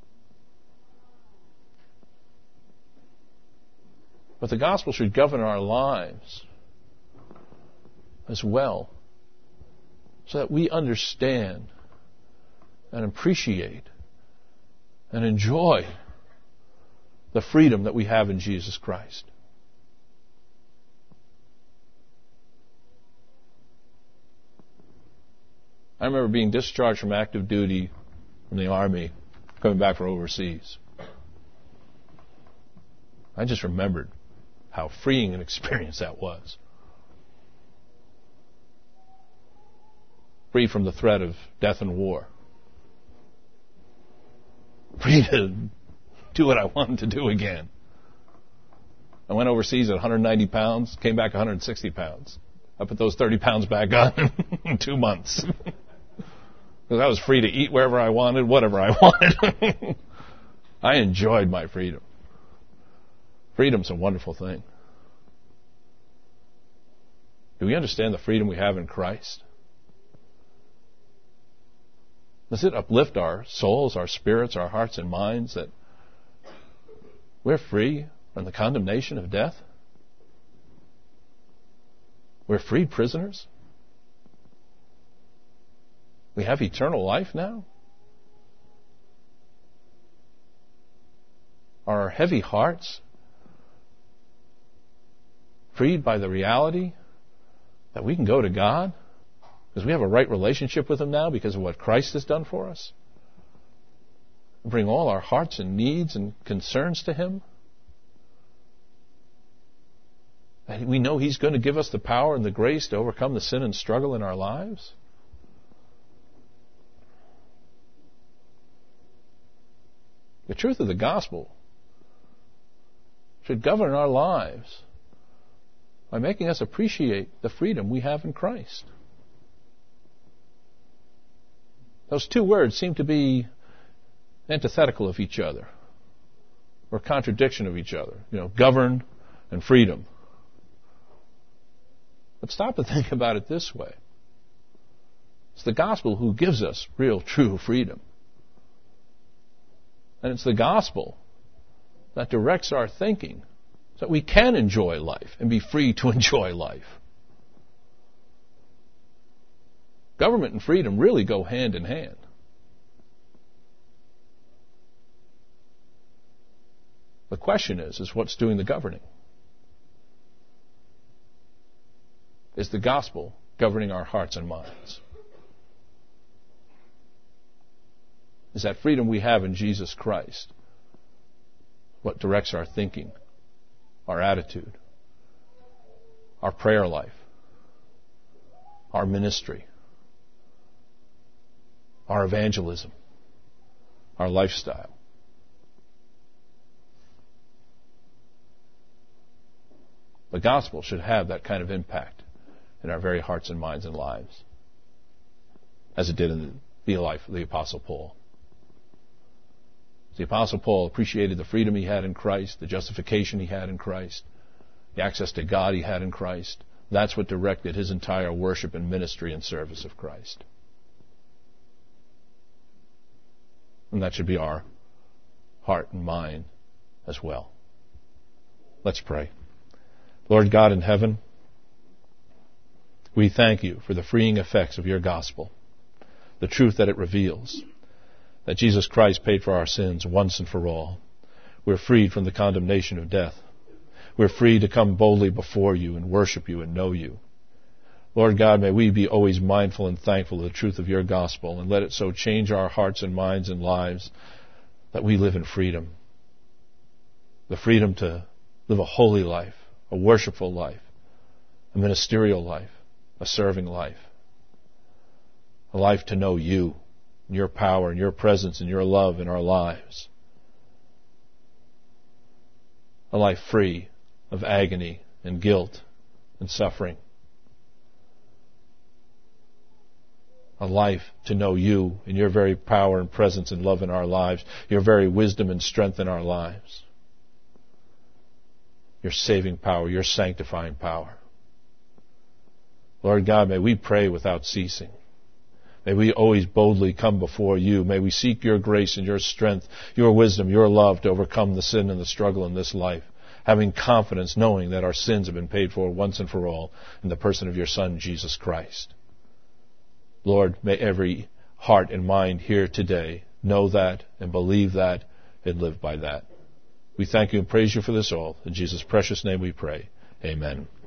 But the gospel should govern our lives as well, so that we understand and appreciate and enjoy the freedom that we have in Jesus Christ. I remember being discharged from active duty from the Army, coming back from overseas. I just remembered how freeing an experience that was. Free from the threat of death and war. Free to do what I wanted to do again. I went overseas at 190 pounds, came back 160 pounds. I put those 30 pounds back on in 2 months. Because I was free to eat wherever I wanted, whatever I wanted. I enjoyed my freedom. Freedom's a wonderful thing. Do we understand the freedom we have in Christ? Does it uplift our souls, our spirits, our hearts and minds that we're free from the condemnation of death? We're freed prisoners? We have eternal life now? Are our heavy hearts freed by the reality that we can go to God because we have a right relationship with Him now because of what Christ has done for us? Bring all our hearts and needs and concerns to Him? And we know He's going to give us the power and the grace to overcome the sin and struggle in our lives? The truth of the gospel should govern our lives by making us appreciate the freedom we have in Christ. Those two words seem to be antithetical of each other, or contradiction of each other. Govern and freedom. But stop to think about it this way. It's the gospel who gives us real, true freedom. And it's the gospel that directs our thinking so that we can enjoy life and be free to enjoy life. Government and freedom really go hand in hand. The question is what's doing the governing? Is the gospel governing our hearts and minds? Is that freedom we have in Jesus Christ what directs our thinking, our attitude, our prayer life, our ministry, our evangelism, our lifestyle? The gospel should have that kind of impact in our very hearts and minds and lives, as it did in the life of the Apostle Paul. The Apostle Paul appreciated the freedom he had in Christ, the justification he had in Christ, the access to God he had in Christ. That's what directed his entire worship and ministry and service of Christ. And that should be our heart and mind as well. Let's pray. Lord God in heaven, we thank you for the freeing effects of your gospel, the truth that it reveals, that Jesus Christ paid for our sins once and for all. We're freed from the condemnation of death. We're free to come boldly before you and worship you and know you. Lord God, may we be always mindful and thankful of the truth of your gospel, and let it so change our hearts and minds and lives that we live in freedom. The freedom to live a holy life, a worshipful life, a ministerial life, a serving life, a life to know you, and your power and your presence and your love in our lives, a life free of agony and guilt and suffering, a life to know you and your very power and presence and love in our lives, your very wisdom and strength in our lives, your saving power, your sanctifying power. Lord God, may we pray without ceasing. May we always boldly come before you. May we seek your grace and your strength, your wisdom, your love to overcome the sin and the struggle in this life, having confidence knowing that our sins have been paid for once and for all in the person of your Son, Jesus Christ. Lord, may every heart and mind here today know that and believe that and live by that. We thank you and praise you for this all. In Jesus' precious name we pray. Amen.